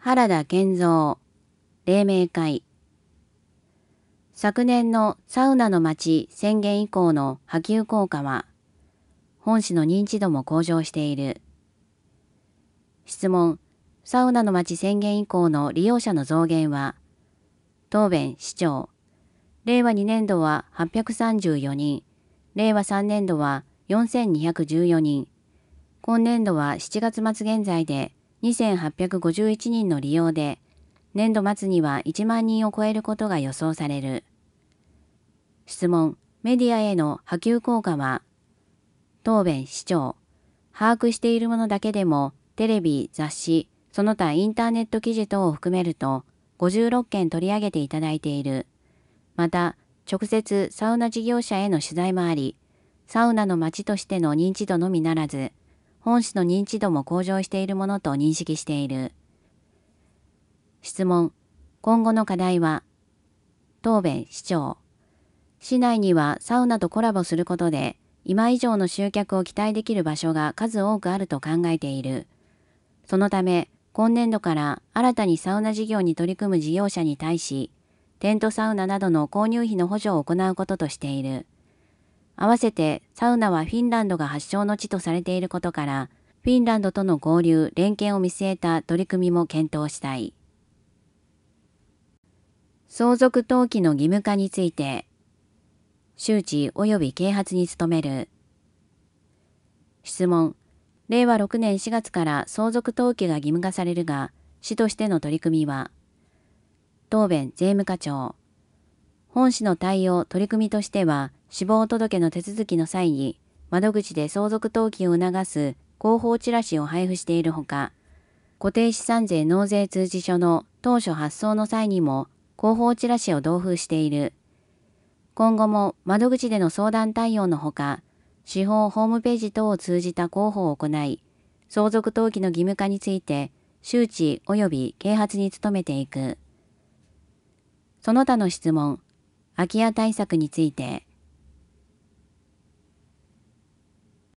原田健三、黎明会。昨年のサウナの街宣言以降の波及効果は、本市の認知度も向上している。質問、サウナの街宣言以降の利用者の増減は、答弁市長、令和2年度は834人、令和3年度は4214人、今年度は7月末現在で2851人の利用で、年度末には1万人を超えることが予想される。質問、メディアへの波及効果は、答弁市長、把握しているものだけでも、テレビ、雑誌、その他インターネット記事等を含めると、56件取り上げていただいている。また、直接サウナ事業者への取材もあり、サウナの街としての認知度のみならず、本市の認知度も向上しているものと認識している。質問、今後の課題は、答弁市長、市内にはサウナとコラボすることで、今以上の集客を期待できる場所が数多くあると考えている。そのため、今年度から新たにサウナ事業に取り組む事業者に対し、テントサウナなどの購入費の補助を行うこととしている。合わせて、サウナはフィンランドが発祥の地とされていることから、フィンランドとの交流・連携を見据えた取り組みも検討したい。相続登記の義務化について、周知及び啓発に努める。質問、令和6年4月から相続登記が義務化されるが、市としての取り組みは、答弁税務課長、本市の対応・取り組みとしては、死亡届の手続きの際に、窓口で相続登記を促す広報チラシを配布しているほか、固定資産税納税通知書の当初発送の際にも、広報チラシを同封している。今後も窓口での相談対応のほか、司法ホームページ等を通じた広報を行い、相続登記の義務化について周知及び啓発に努めていく。その他の質問、空き家対策について、